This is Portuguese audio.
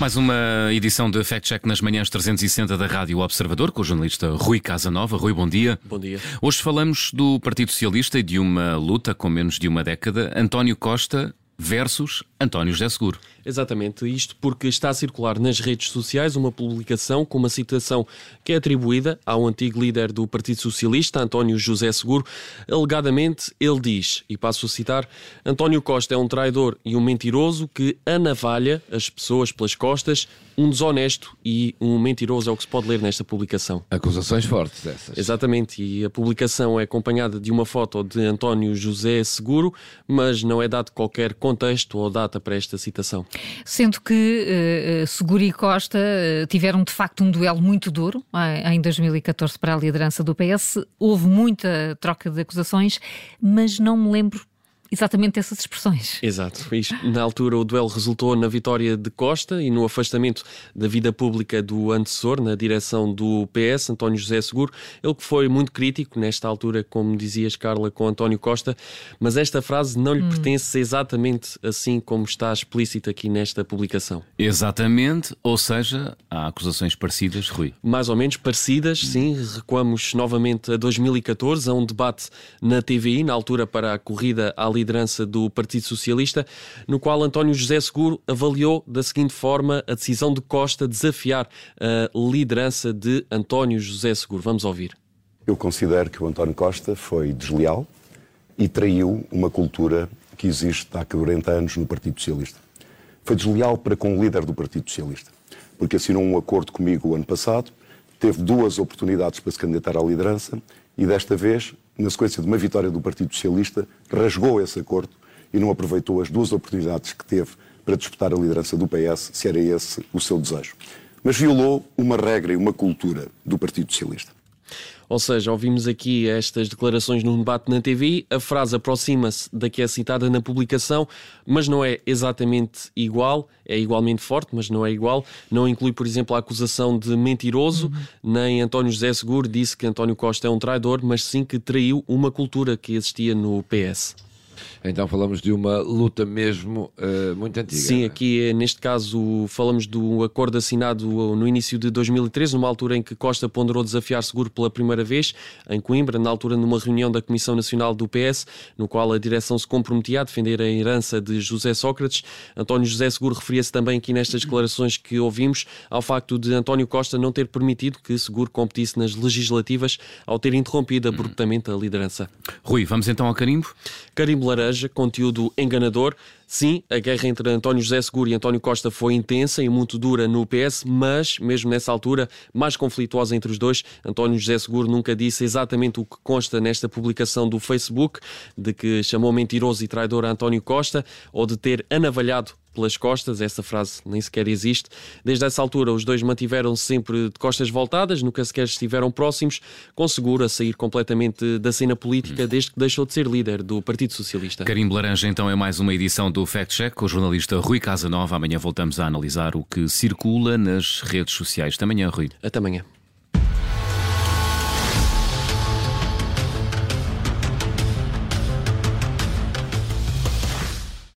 Mais uma edição de Fact Check nas manhãs 360 da Rádio Observador, com o jornalista Rui Casanova. Rui, bom dia. Bom dia. Hoje falamos do Partido Socialista e de uma luta com menos de uma década. António Costa versus António José Seguro. Exatamente, isto porque está a circular nas redes sociais uma publicação com uma citação que é atribuída ao antigo líder do Partido Socialista, António José Seguro. Alegadamente, ele diz, e passo a citar: António Costa é um traidor e um mentiroso que anavalha as pessoas pelas costas, um desonesto e um mentiroso, é o que se pode ler nesta publicação. Acusações fortes essas. Exatamente, e a publicação é acompanhada de uma foto de António José Seguro, mas não é dado qualquer contexto ou data para esta citação. Sendo que Seguro e Costa tiveram de facto um duelo muito duro em 2014 para a liderança do PS. Houve muita troca de acusações, mas não me lembro exatamente essas expressões. Exato. Na altura o duelo resultou na vitória de Costa e no afastamento da vida pública do antecessor na direção do PS, António José Seguro. Ele que foi muito crítico nesta altura, como dizias, Carla, com António Costa, mas esta frase não lhe pertence exatamente assim como está explícita aqui nesta publicação. Exatamente, ou seja, há acusações parecidas, Rui. Mais ou menos parecidas, sim. Recuamos novamente a 2014, a um debate na TVI, na altura para a corrida à liderança do Partido Socialista, no qual António José Seguro avaliou da seguinte forma a decisão de Costa desafiar a liderança de António José Seguro. Vamos ouvir. Eu considero que o António Costa foi desleal e traiu uma cultura que existe há 40 anos no Partido Socialista. Foi desleal para com o líder do Partido Socialista, porque assinou um acordo comigo o ano passado, teve 2 oportunidades para se candidatar à liderança e desta vez, na sequência de uma vitória do Partido Socialista, rasgou esse acordo e não aproveitou as 2 oportunidades que teve para disputar a liderança do PS, se era esse o seu desejo. Mas violou uma regra e uma cultura do Partido Socialista. Ou seja, ouvimos aqui estas declarações num debate na TVI, a frase aproxima-se da que é citada na publicação, mas não é exatamente igual, é igualmente forte, mas não é igual. Não inclui, por exemplo, a acusação de mentiroso, nem António José Seguro disse que António Costa é um traidor, mas sim que traiu uma cultura que existia no PS. Então falamos de uma luta mesmo muito antiga. Sim, aqui neste caso falamos do acordo assinado no início de 2013, numa altura em que Costa ponderou desafiar Seguro pela primeira vez, em Coimbra, na altura numa reunião da Comissão Nacional do PS, no qual a direção se comprometia a defender a herança de José Sócrates. António José Seguro referia-se também aqui nestas declarações que ouvimos ao facto de António Costa não ter permitido que Seguro competisse nas legislativas ao ter interrompido abruptamente a liderança. Rui, vamos então ao carimbo? Carimbo laranja, conteúdo enganador. Sim, a guerra entre António José Seguro e António Costa foi intensa e muito dura no PS, mas, mesmo nessa altura, mais conflituosa entre os dois. António José Seguro nunca disse exatamente o que consta nesta publicação do Facebook, de que chamou mentiroso e traidor a António Costa, ou de ter anavalhado pelas costas. Essa frase nem sequer existe. Desde essa altura, os dois mantiveram-se sempre de costas voltadas, nunca sequer estiveram próximos, com Seguro a sair completamente da cena política desde que deixou de ser líder do Partido Socialista. Carimbo laranja então é mais uma edição do Fact Check com o jornalista Rui Casanova. Amanhã voltamos a analisar o que circula nas redes sociais. Até amanhã, Rui. Até amanhã.